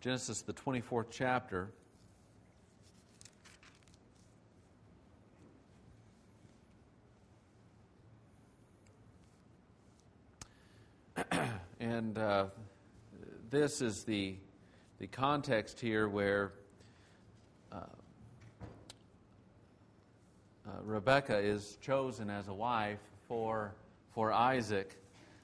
Genesis, the 24th chapter. And this is the context here where Rebekah is chosen as a wife for Isaac,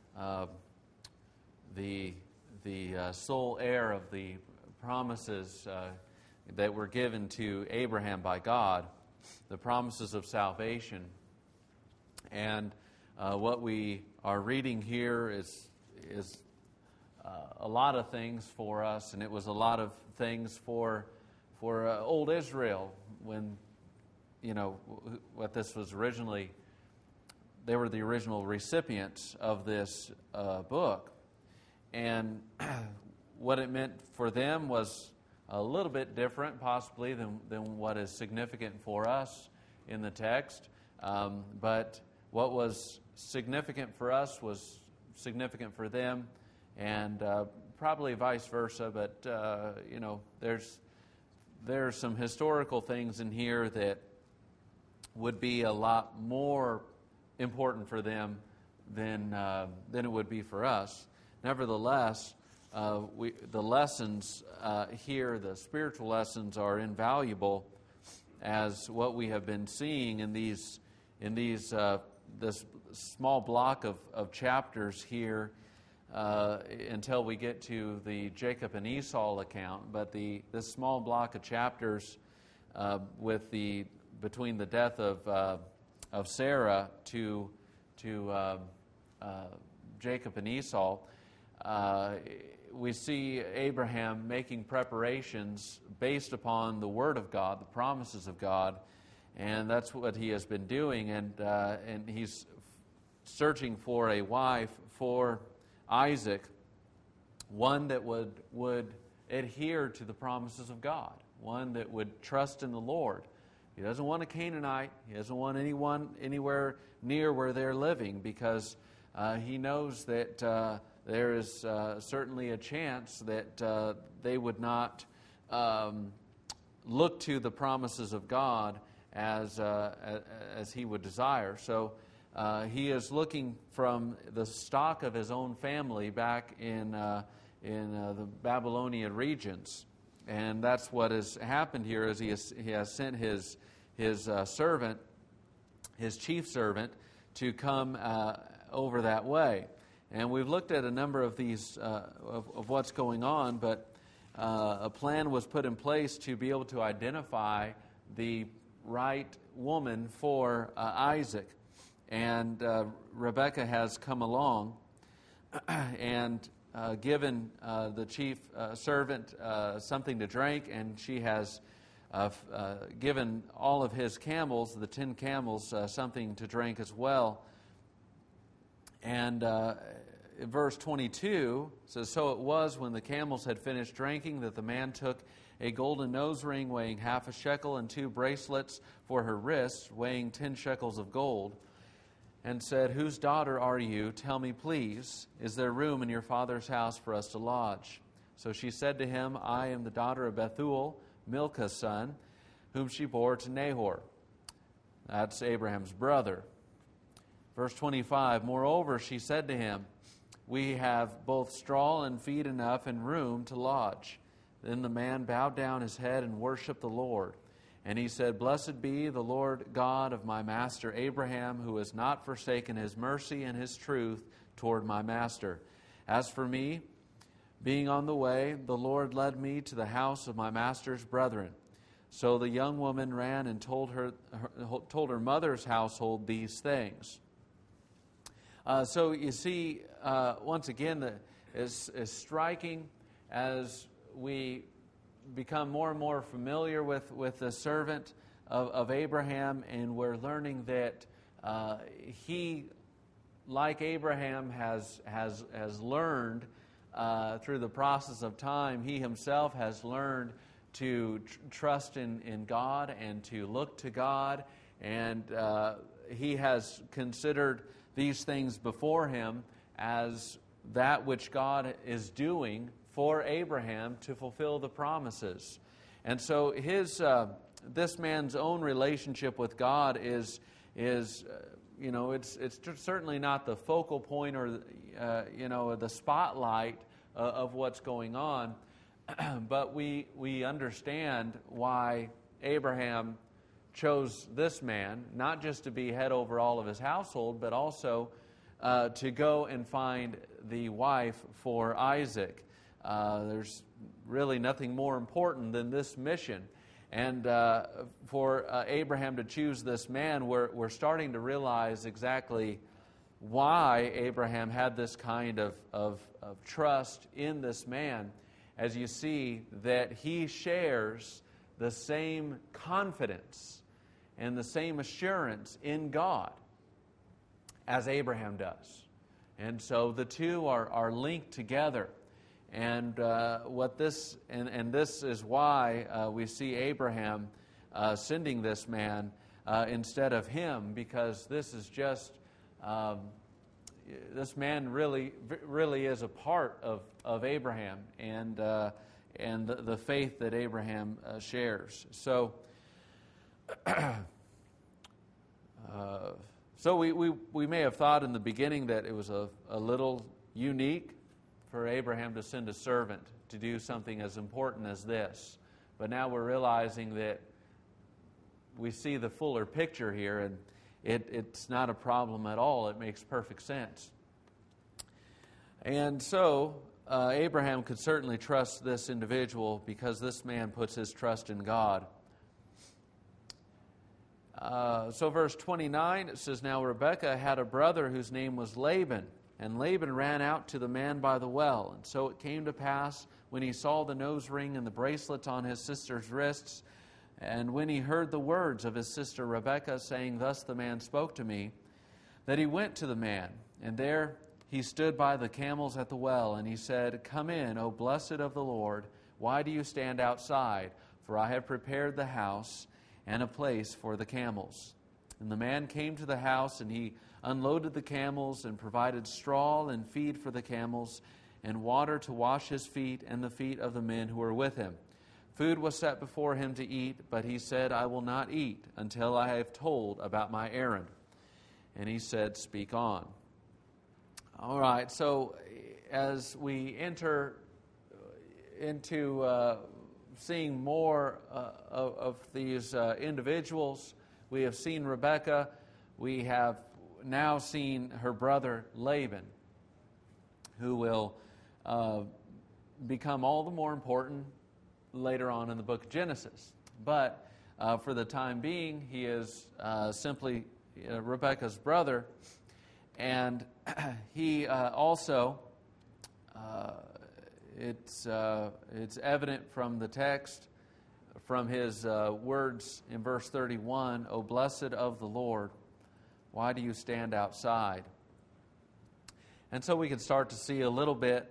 the sole heir of the promises that were given to Abraham by God, the promises of salvation. And what we are reading here is a lot of things for us, and it was a lot of things for old Israel when, what this was originally. They were the original recipients of this book. And what it meant for them was a little bit different, possibly, than what is significant for us in the text. But what was significant for us was significant for them, and probably vice versa. But, there's some historical things in here that would be a lot more important for them than it would be for us. Nevertheless, the lessons here, the spiritual lessons, are invaluable, as what we have been seeing in this small block of chapters here until we get to the Jacob and Esau account. But this small block of chapters between the death of Sarah to Jacob and Esau, we see Abraham making preparations based upon the Word of God, the promises of God, and that's what he has been doing. And he's searching for a wife for Isaac, one that would adhere to the promises of God, one that would trust in the Lord. He doesn't want a Canaanite. He doesn't want anyone anywhere near where they're living, because he knows that there is certainly a chance that they would not look to the promises of God as he would desire. So he is looking from the stock of his own family back in the Babylonian regions. And that's what has happened here, is he has sent his servant, his chief servant, to come over that way. And we've looked at a number of these, of what's going on, but a plan was put in place to be able to identify the right woman for Isaac. And Rebekah has come along and given the chief servant something to drink, and she has given all of his camels, the 10 camels, something to drink as well. And in verse 22 says, "So it was, when the camels had finished drinking, that the man took a golden nose ring weighing half a shekel and 2 bracelets for her wrists, weighing 10 shekels of gold, and said, 'Whose daughter are you? Tell me, please. Is there room in your father's house for us to lodge?' So she said to him, 'I am the daughter of Bethuel, Milcah's son, whom she bore to Nahor.'" That's Abraham's brother. Verse 25, "Moreover, she said to him, 'We have both straw and feed enough and room to lodge.' Then the man bowed down his head and worshipped the Lord. And he said, 'Blessed be the Lord God of my master Abraham, who has not forsaken his mercy and his truth toward my master. As for me, being on the way, the Lord led me to the house of my master's brethren.' So the young woman ran and told her mother's household these things." So you see, once again, is striking as we become more and more familiar with the servant of Abraham, and we're learning that he, like Abraham, has learned through the process of time. He himself has learned to trust in God and to look to God, and he has considered these things before him as that which God is doing for Abraham to fulfill the promises. And so this man's own relationship with God is it's certainly not the focal point or the spotlight of what's going on, but we understand why Abraham chose this man, not just to be head over all of his household, but also to go and find the wife for Isaac. There's really nothing more important than this mission. And for Abraham to choose this man, we're starting to realize exactly why Abraham had this kind of trust in this man, as you see that he shares the same confidence and the same assurance in God as Abraham does. And so the two are linked together. And this is why we see Abraham sending this man instead of him, because this is just this man really is a part of Abraham and the faith that Abraham shares. So. So we may have thought in the beginning that it was a little unique for Abraham to send a servant to do something as important as this. But now we're realizing that we see the fuller picture here, and it's not a problem at all. It makes perfect sense. And so Abraham could certainly trust this individual because this man puts his trust in God. So verse 29, it says, "Now Rebekah had a brother whose name was Laban, and Laban ran out to the man by the well. And so it came to pass, when he saw the nose ring and the bracelets on his sister's wrists, and when he heard the words of his sister Rebekah, saying, 'Thus the man spoke to me,' that he went to the man. And there he stood by the camels at the well, and he said, 'Come in, O blessed of the Lord. Why do you stand outside? For I have prepared the house and a place for the camels.' And the man came to the house, and he unloaded the camels and provided straw and feed for the camels and water to wash his feet and the feet of the men who were with him. Food was set before him to eat, but he said, 'I will not eat until I have told about my errand.' And he said, 'Speak on.'" All right, so as we enter into seeing more of these individuals, we have seen Rebekah. We have now seen her brother Laban, who will become all the more important later on in the book of Genesis. But for the time being, he is simply Rebekah's brother. And he also, it's evident from the text, from his words in verse 31, "O blessed of the Lord, why do you stand outside?" And so we can start to see a little bit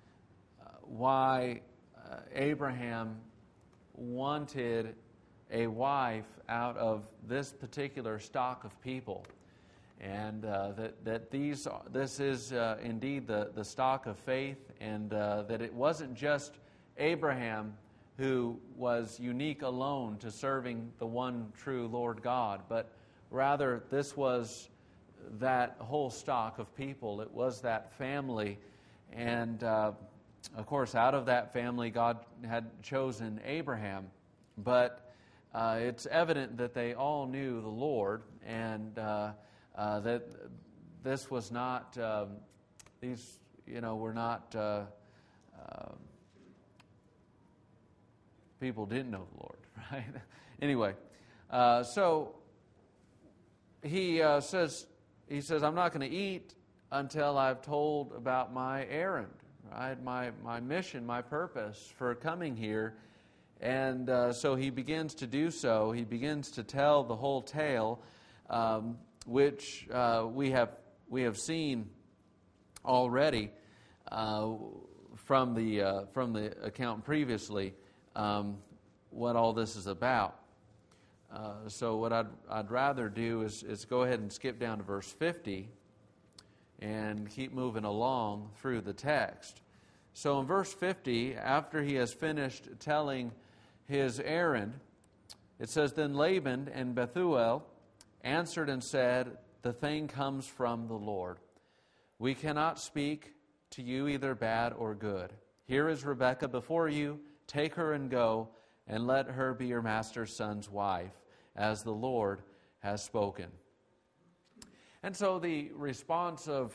why Abraham wanted a wife out of this particular stock of people. And this is indeed the stock of faith, and that it wasn't just Abraham who was unique alone to serving the one true Lord God, but rather this was that whole stock of people. It was that family, and of course out of that family God had chosen Abraham, but it's evident that they all knew the Lord, and that this was not, these, were not, people didn't know the Lord, right? Anyway, so he says, "I'm not going to eat until I've told about my errand," right? My mission, my purpose for coming here. And so he begins to do so. He begins to tell the whole tale, which we have seen already from the account previously, what all this is about. So what I'd rather do is go ahead and skip down to verse 50 and keep moving along through the text. So in verse 50, after he has finished telling his errand, it says, Then Laban and Bethuel answered and said, The thing comes from the Lord. We cannot speak to you either bad or good. Here is Rebekah before you. Take her and go, and let her be your master's son's wife, as the Lord has spoken. And so the response of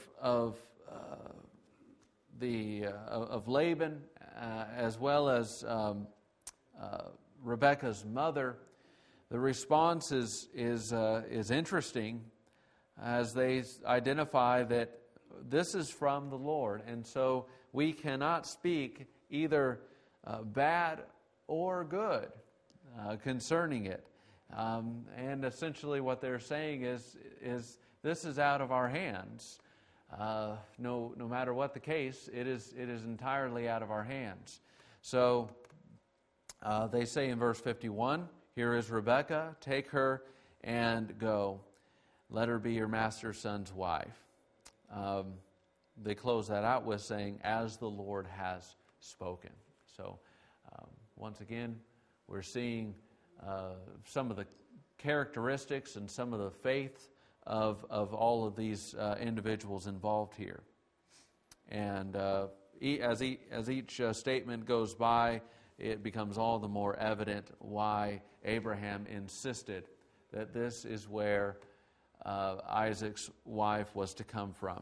Laban, as well as Rebekah's mother, the response is interesting, as they identify that this is from the Lord, and so we cannot speak either bad or good concerning it. And essentially what they're saying is this is out of our hands. No matter what the case, it is entirely out of our hands. So they say in verse 51, Here is Rebekah, take her and go. Let her be your master's son's wife. They close that out with saying, as the Lord has spoken. So once again, we're seeing some of the characteristics and some of the faith of all of these individuals involved here. And as each statement goes by, it becomes all the more evident why Abraham insisted that this is where Isaac's wife was to come from.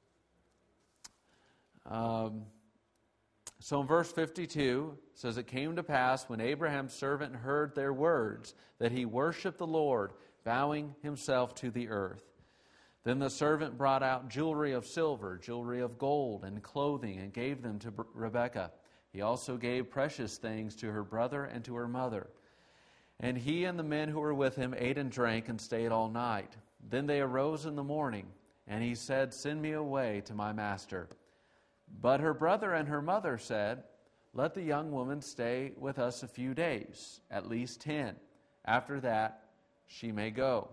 So in verse 52, it says, It came to pass when Abraham's servant heard their words that he worshipped the Lord, bowing himself to the earth. Then the servant brought out jewelry of silver, jewelry of gold, and clothing, and gave them to Rebekah. He also gave precious things to her brother and to her mother. And he and the men who were with him ate and drank and stayed all night. Then they arose in the morning, and he said, Send me away to my master. But her brother and her mother said, Let the young woman stay with us a few days, at least 10. After that, she may go.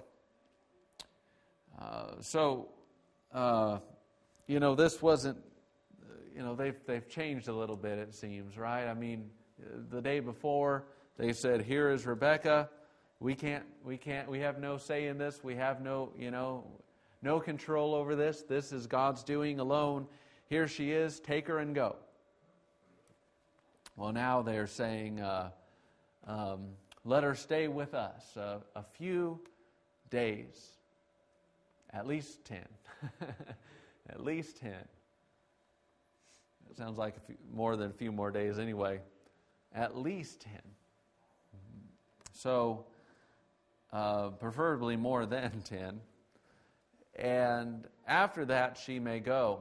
This wasn't, they've changed a little bit, it seems, right? I mean, the day before, they said, Here is Rebekah. We have no say in this. We have no control over this. This is God's doing alone. Here she is, take her and go. Well, now they're saying, let her stay with us a few days, at least 10. At least 10. It sounds like more than a few more days anyway. At least 10. So, preferably more than 10. And after that, she may go.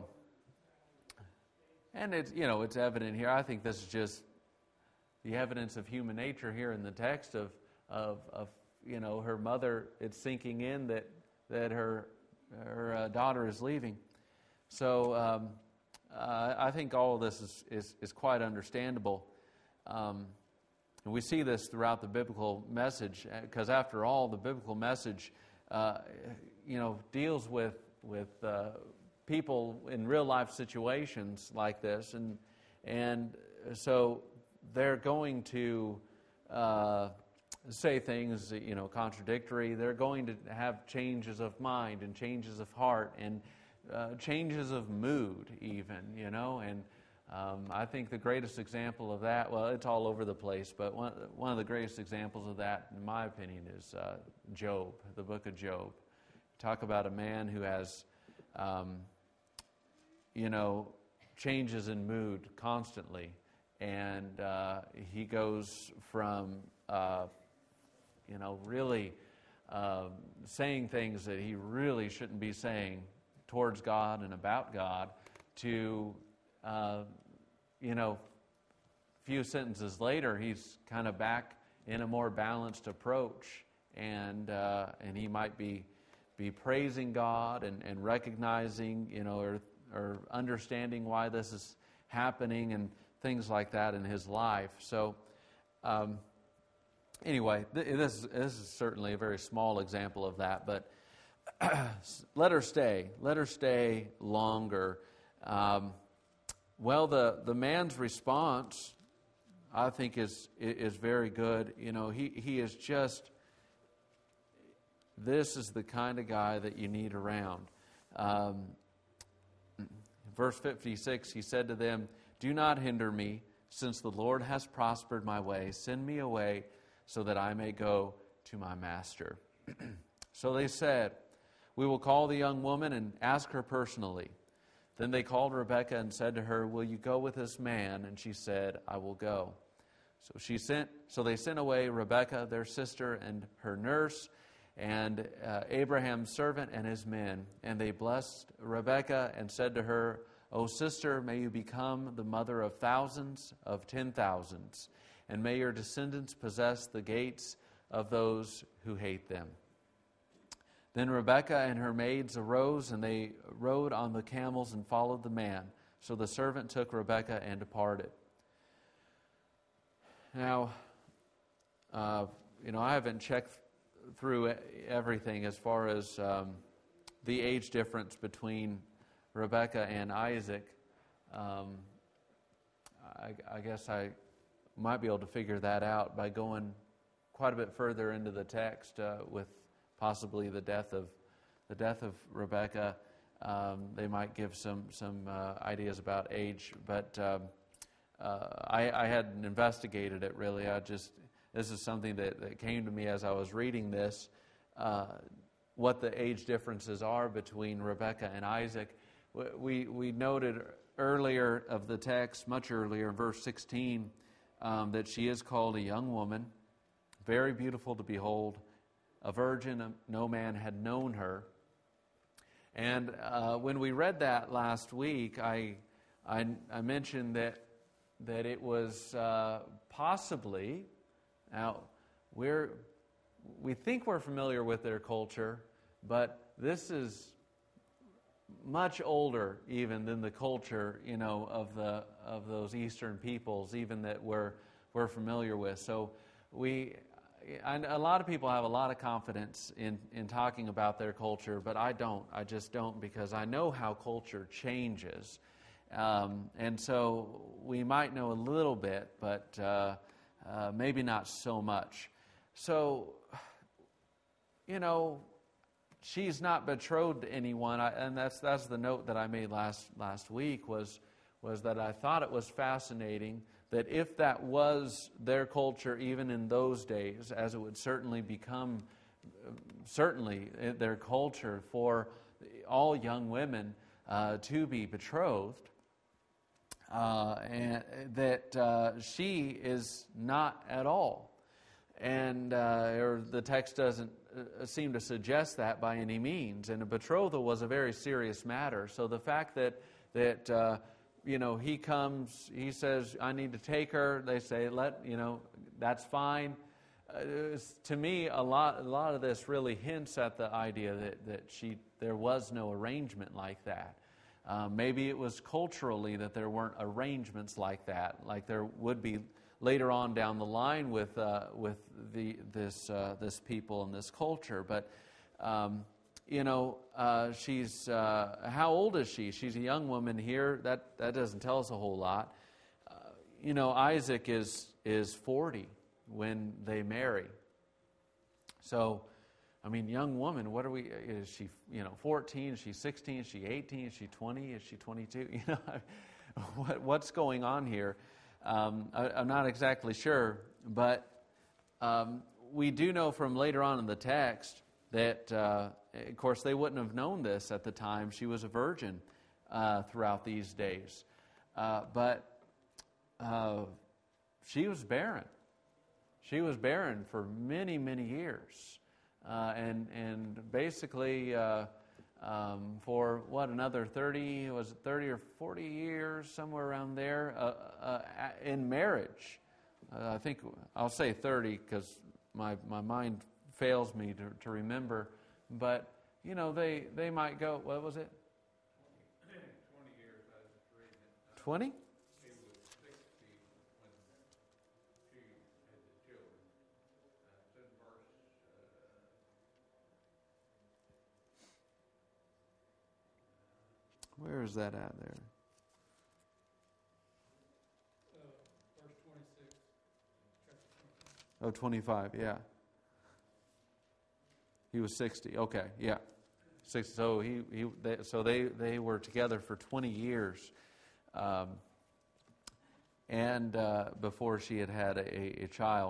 And it's evident here. I think this is just the evidence of human nature here in the text of her mother. It's sinking in that her daughter is leaving. So I think all of this is quite understandable. And we see this throughout the biblical message, because after all, the biblical message deals with people in real life situations like this, and so they're going to say things contradictory. They're going to have changes of mind and changes of heart and changes of mood even, and I think the greatest example of that, well, it's all over the place, but one of the greatest examples of that, in my opinion, is Job, the book of Job. Talk about a man who has changes in mood constantly, and he goes from really saying things that he really shouldn't be saying towards God and about God to few sentences later he's kind of back in a more balanced approach, and he might be praising God and recognizing, or understanding why this is happening and things like that in his life. So, anyway, this is certainly a very small example of that, but let her stay longer. Well, the man's response, I think, is very good. You know, he is just, this is the kind of guy that you need around. Verse 56, he said to them, "Do not hinder me, since the Lord has prospered my way. Send me away so that I may go to my master." So they said, "We will call the young woman and ask her personally." Then they called Rebekah and said to her, "Will you go with this man?" And she said, "I will go." So they sent away Rebekah, their sister, and her nurse, and Abraham's servant and his men. And they blessed Rebekah and said to her, "O sister, may you become the mother of thousands, of 10,000s, and may your descendants possess the gates of those who hate them." Then Rebekah and her maids arose, and they rode on the camels and followed the man. So the servant took Rebekah and departed. Now, I haven't checked through everything as far as the age difference between Rebekah and Isaac. I guess I might be able to figure that out by going quite a bit further into the text with possibly the death of Rebekah. They might give some ideas about age, but I hadn't investigated it really. This is something that came to me as I was reading this, what the age differences are between Rebekah and Isaac. We noted earlier of the text, much earlier, verse 16, that she is called a young woman, very beautiful to behold, a virgin, no man had known her. And when we read that last week, I mentioned that it was possibly, now we think we're familiar with their culture, but this is much older even than the culture, of those Eastern peoples, even that we're familiar with. So a lot of people have a lot of confidence in talking about their culture, but I don't. I just don't, because I know how culture changes. And so we might know a little bit, but maybe not so much. So, she's not betrothed to anyone, and that's the note that I made last week was that I thought it was fascinating that if that was their culture even in those days, as it would certainly become their culture for all young women to be betrothed, and that she is not at all. And or the text doesn't seem to suggest that by any means. And a betrothal was a very serious matter. So the fact that he comes, he says, "I need to take her." They say, that's fine. To me, a lot of this really hints at the idea that there was no arrangement like that. Maybe it was culturally that there weren't arrangements like that, like there would be later on down the line with this people and this culture. But she's how old is she? She's a young woman here. That doesn't tell us a whole lot. Isaac is 40 when they marry. So, young woman. What are we? Is she 14? Is she 16? Is she 18? Is she 20? Is she 22? What's going on here? I'm not exactly sure, but we do know from later on in the text that, of course, they wouldn't have known this at the time. She was a virgin throughout these days. But she was barren. She was barren for many, many years. And basically, for another 30 or 40 years, somewhere around there, in marriage. I think I'll say 30 because my mind fails me to remember. But, they might go, what was it? 20 years I was reading it. 20? He was 60 when she had the children. It's in verse... Where is that at there? Oh, 25, yeah. He was 60. Okay, yeah. 60. So they were together for 20 years. And before she had a child.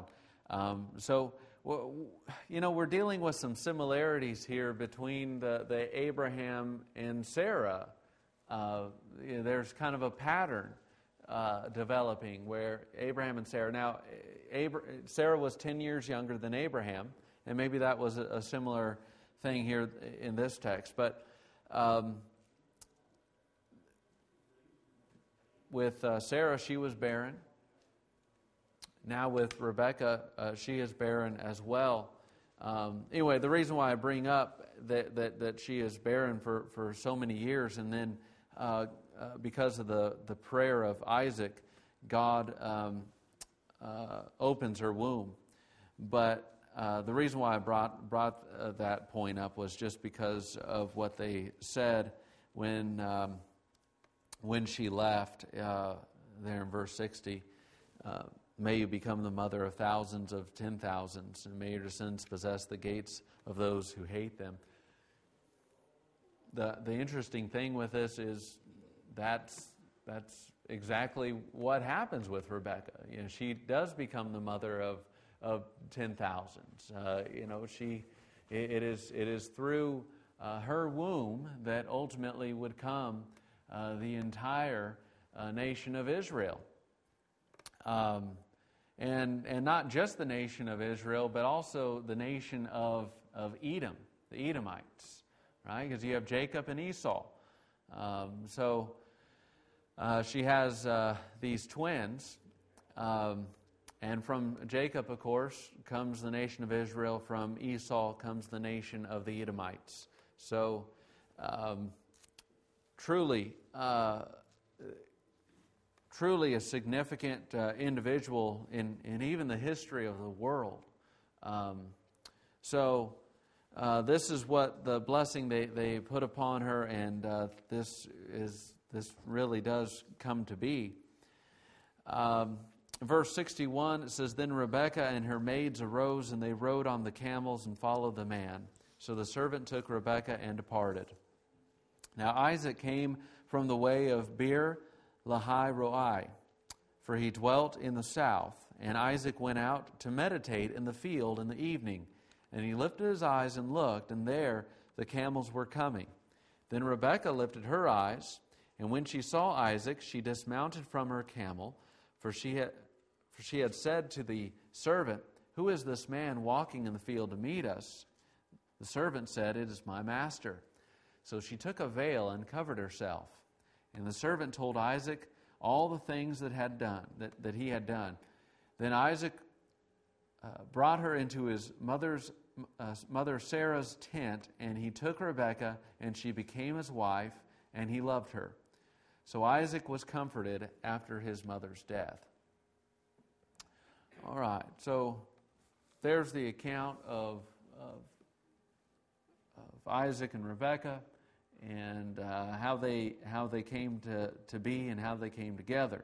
We're dealing with some similarities here between the Abraham and Sarah. There's kind of a pattern developing where Abraham and Sarah. Now, Sarah was 10 years younger than Abraham, and maybe that was a similar thing here in this text. But with Sarah, she was barren. Now with Rebekah, she is barren as well. Anyway, the reason why I bring up that she is barren for so many years, and then because of the prayer of Isaac, God opens her womb. But the reason why I brought that point up was just because of what they said when she left there in verse 60. May you become the mother of thousands of 10,000s, and may your descendants possess the gates of those who hate them. The interesting thing with this is that's exactly what happens with Rebekah. She does become the mother of 10,000s. It is through her womb that ultimately would come the entire nation of Israel. And not just the nation of Israel, but also the nation of Edom, the Edomites, right? Because you have Jacob and Esau. She has these twins, and from Jacob, of course, comes the nation of Israel. From Esau comes the nation of the Edomites. So, truly a significant individual in even the history of the world. This is what the blessing they put upon her, and this really does come to be. Verse 61, it says, Then Rebekah and her maids arose, and they rode on the camels and followed the man. So the servant took Rebekah and departed. Now Isaac came from the way of Beer Lahai Roi, for he dwelt in the south. And Isaac went out to meditate in the field in the evening. And he lifted his eyes and looked, and there the camels were coming. Then Rebekah lifted her eyes, and when she saw Isaac, she dismounted from her camel, for she had said to the servant, Who is this man walking in the field to meet us? The servant said, It is my master. So she took a veil and covered herself. And the servant told Isaac all the things that he had done. Then Isaac brought her into his mother Sarah's tent, and he took Rebekah, and she became his wife, and he loved her. So Isaac was comforted after his mother's death. All right, so there's the account of Isaac and Rebekah, and how they came to be and how they came together.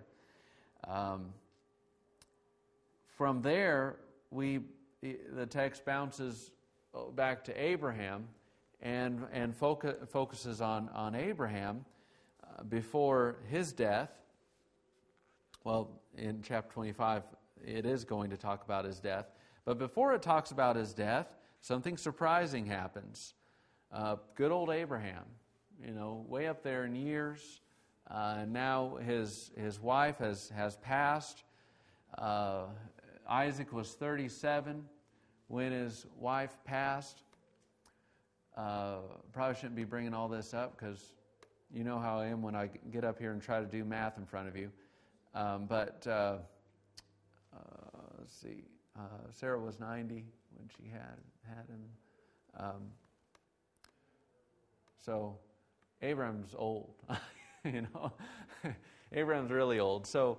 From there, the text bounces back to Abraham and focuses on Abraham before his death. Well, in chapter 25, it is going to talk about his death. But before it talks about his death, something surprising happens. Good old Abraham, way up there in years. Now his wife has passed. Isaac was 37 when his wife passed. Probably shouldn't be bringing all this up because you know how I am when I get up here and try to do math in front of you. Let's see. Sarah was 90 when she had him. So Abraham's old. Abraham's really old. So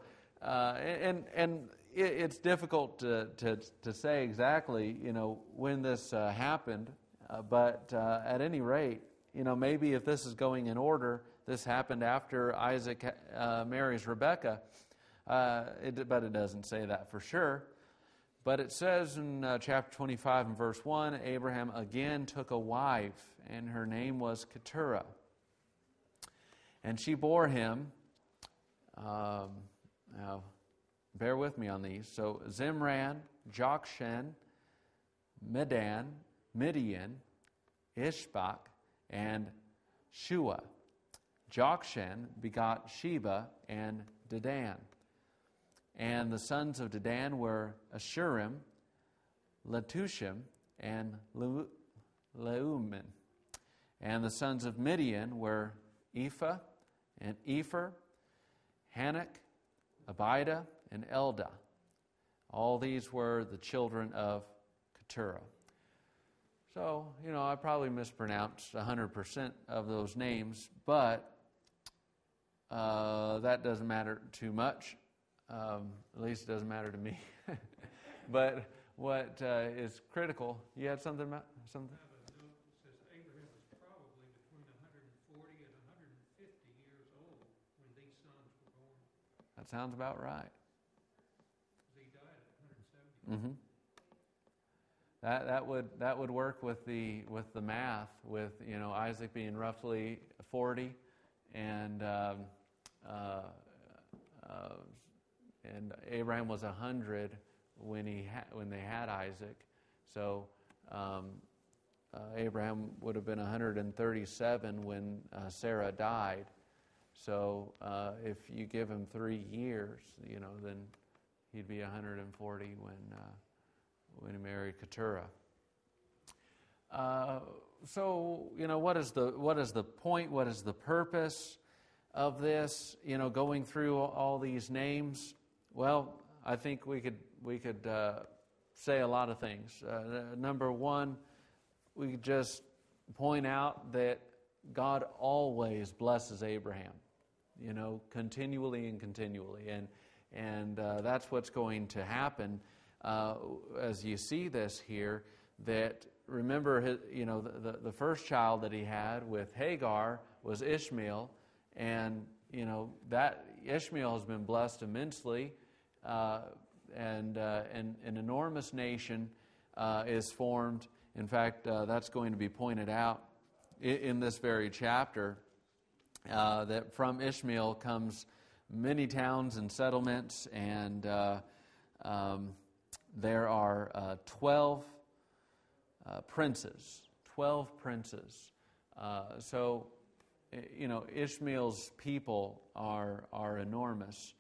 it's difficult to say exactly when this happened. But at any rate, maybe if this is going in order, this happened after Isaac marries Rebekah. But it doesn't say that for sure. But it says in chapter 25 and verse 1, Abraham again took a wife, and her name was Keturah. And she bore him, now bear with me on these, so Zimran, Jokshan, Midian, Ishbak, and Shua. Jokshan begot Sheba and Dedan. And the sons of Dedan were Ashurim, Letushim, and Leumin. And the sons of Midian were Ephah and Epher, Hanok, Abida, and Eldah. All these were the children of Keturah. So, I probably mispronounced 100% of those names, but that doesn't matter too much. At least it doesn't matter to me. But what is critical, you had something about something? I have a note that says Abraham was probably between 140 and 150 years old when these sons were born. That sounds about right. He died at 170. Mm-hmm. That would work with the math, with Isaac being roughly 40, and Abraham was 100 when they had Isaac. So Abraham would have been 137 when Sarah died. So if you give him 3 years, then he'd be 140 when he married Keturah. So what is the point? What is the purpose of this? Going through all these names. Well, I think we could say a lot of things. Number one, we could just point out that God always blesses Abraham, continually and continually, and that's what's going to happen as you see this here. That remember, the first child that he had with Hagar was Ishmael, and that Ishmael has been blessed immensely. And an enormous nation is formed. In fact, that's going to be pointed out in this very chapter, that from Ishmael comes many towns and settlements, and there are 12 princes. 12 princes. So, Ishmael's people are enormous.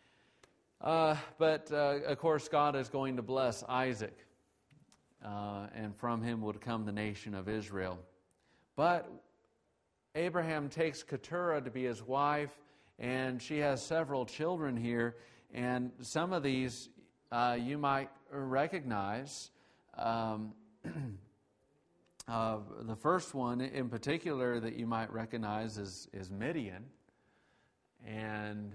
But of course, God is going to bless Isaac, and from him would come the nation of Israel. But Abraham takes Keturah to be his wife, and she has several children here, and some of these you might recognize. The first one in particular that you might recognize is Midian, and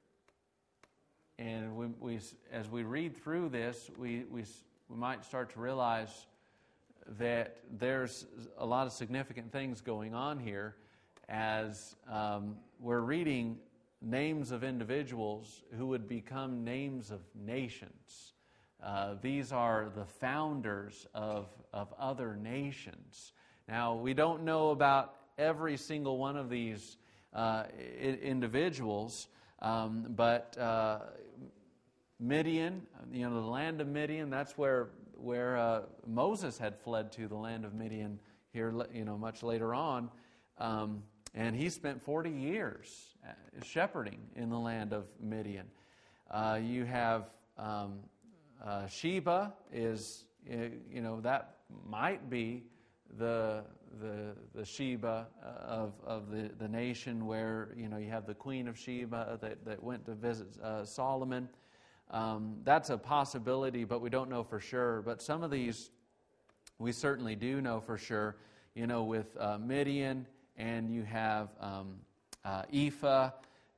we as we read through this, we might start to realize that there's a lot of significant things going on here as we're reading names of individuals who would become names of nations. These are the founders of other nations. Now, we don't know about every single one of these individuals, but Midian, the land of Midian, that's where Moses had fled to, the land of Midian here, much later on. And he spent 40 years shepherding in the land of Midian. You have Sheba is, that might be the Sheba of the nation where, you have the Queen of Sheba that went to visit Solomon. That's a possibility, but we don't know for sure. But some of these we certainly do know for sure. With Midian, and you have Ephah.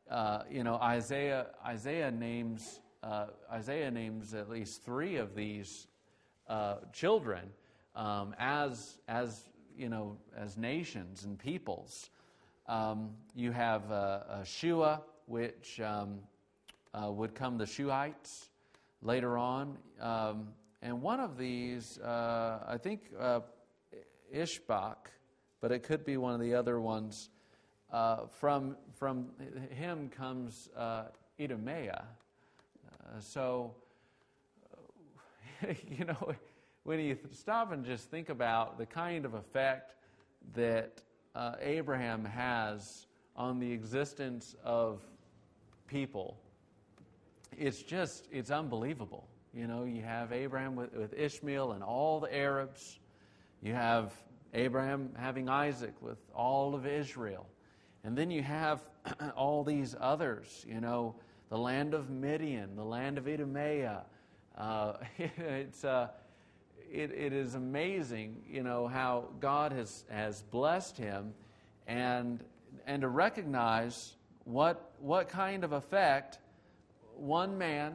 Isaiah names at least 3 of these children as nations and peoples. You have Shua, which would come the Shuhites later on. one of these, I think Ishbak, but it could be one of the other ones. From him comes Idumea. So, when you stop and just think about the kind of effect that Abraham has on the existence of people, it's unbelievable. You have Abraham with Ishmael and all the Arabs. You have Abraham having Isaac with all of Israel. And then you have all these others, the land of Midian, the land of Idumea. It is amazing, how God has blessed him, and to recognize what kind of effect one man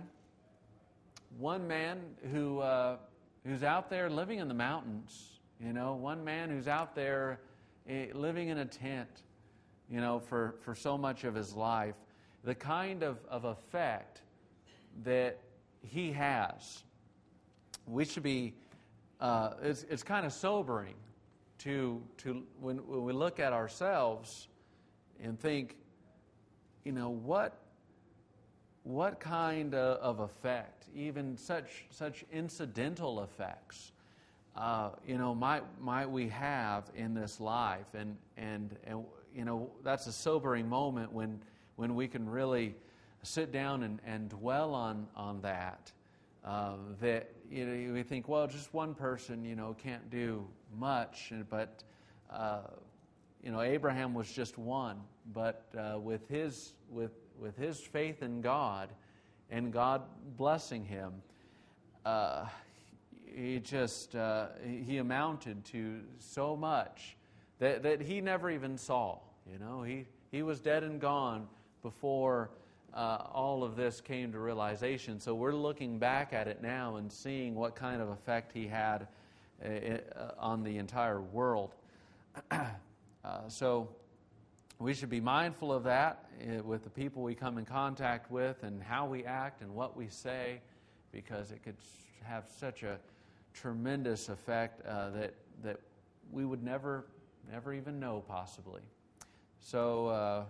who's out there living in the mountains, one man who's out there living in a tent, for so much of his life, the kind of effect that he has. We should be, it's kind of sobering to when we look at ourselves and think, what kind of effect, even such incidental effects, might we have in this life, and that's a sobering moment when we can really sit down and dwell on that. That we think, well, just one person, can't do much, but Abraham was just one, but with his faith in God and God blessing him, he amounted to so much that he never even saw. He was dead and gone before all of this came to realization. So we're looking back at it now and seeing what kind of effect he had on the entire world. So we should be mindful of that with the people we come in contact with, and how we act and what we say, because it could have such a tremendous effect that we would never even know, possibly. So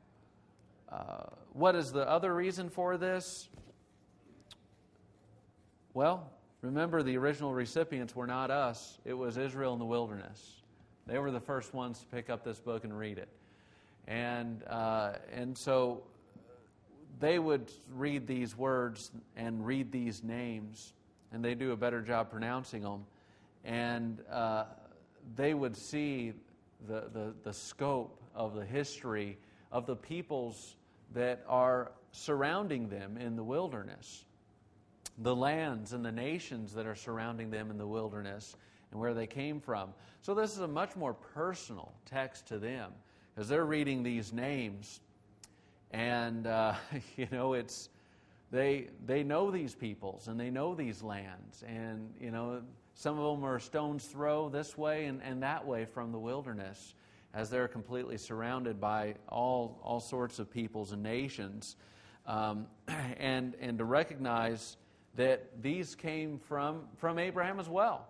what is the other reason for this? Well, remember, the original recipients were not us. It was Israel in the wilderness. They were the first ones to pick up this book and read it. And so they would read these words and read these names, and they do a better job pronouncing them. And they would see the scope of the history of the peoples that are surrounding them in the wilderness, the lands and the nations that are surrounding them in the wilderness, and where they came from. So this is a much more personal text to them, because they're reading these names, and it's they know these peoples and they know these lands, and some of them are a stone's throw this way and that way from the wilderness, as they're completely surrounded by all sorts of peoples and nations, and to recognize that these came from Abraham as well.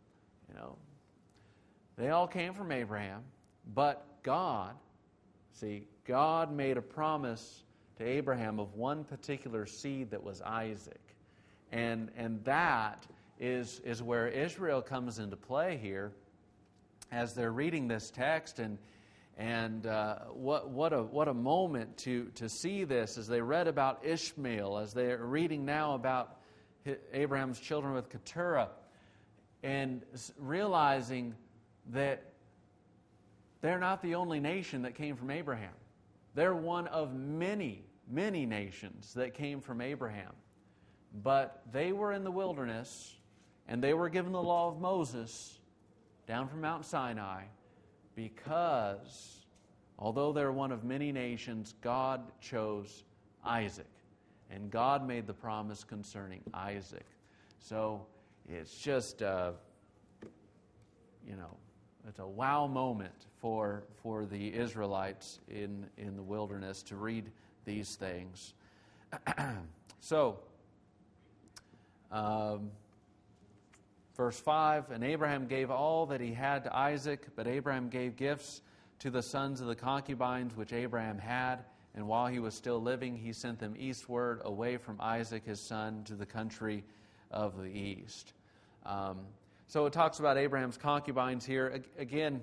They all came from Abraham, but God made a promise to Abraham of one particular seed that was Isaac, and that is where Israel comes into play here, as they're reading this text, and what a moment to see this as they read about Ishmael, as they're reading now about Abraham's children with Keturah, and realizing that they're not the only nation that came from Abraham. They're one of many, many nations that came from Abraham. But they were in the wilderness, and they were given the law of Moses down from Mount Sinai, because although they're one of many nations, God chose Isaac. And God made the promise concerning Isaac. So it's just, it's a wow moment for the Israelites in the wilderness to read these things. So, Verse 5, and Abraham gave all that he had to Isaac, but Abraham gave gifts to the sons of the concubines which Abraham had, and while he was still living, he sent them eastward away from Isaac his son to the country of the east. So it talks about Abraham's concubines here. Again,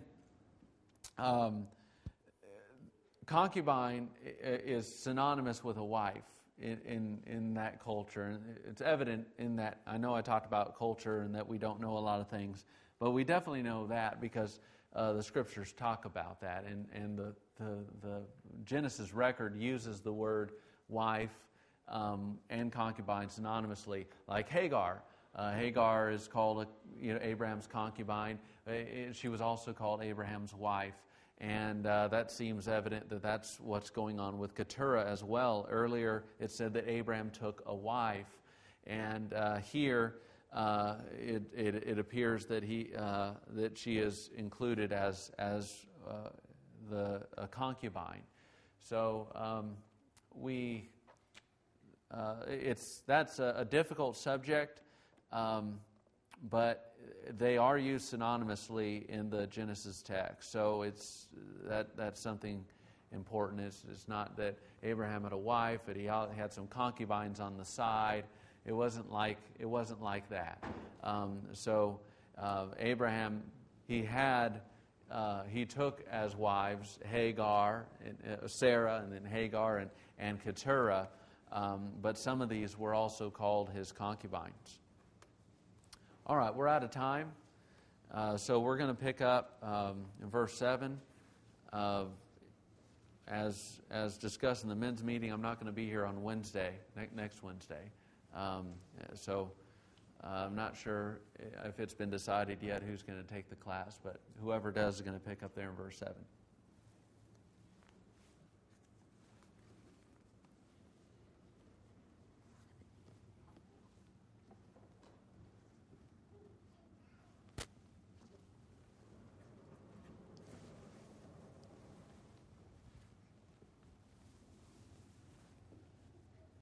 concubine is synonymous with a wife in that culture. And it's evident in that, I know I talked about culture and that we don't know a lot of things, but we definitely know that because the Scriptures talk about that. And the Genesis record uses the word wife and concubine synonymously, like Hagar. Hagar is called Abraham's concubine. She was also called Abraham's wife. And that seems evident that that's what's going on with Keturah as well. Earlier it said that Abraham took a wife. And here it appears that that she is included as a concubine. So that's a difficult subject, but they are used synonymously in the Genesis text. So that's something important. It's not that Abraham had a wife, but he had some concubines on the side. It wasn't like that. Abraham, he took as wives Hagar, Sarah, and then Hagar and Keturah. But some of these were also called his concubines. All right, we're out of time. So we're going to pick up in verse 7. As discussed in the men's meeting, I'm not going to be here on Wednesday, next Wednesday. So I'm not sure if it's been decided yet who's going to take the class, but whoever does is going to pick up there in verse 7.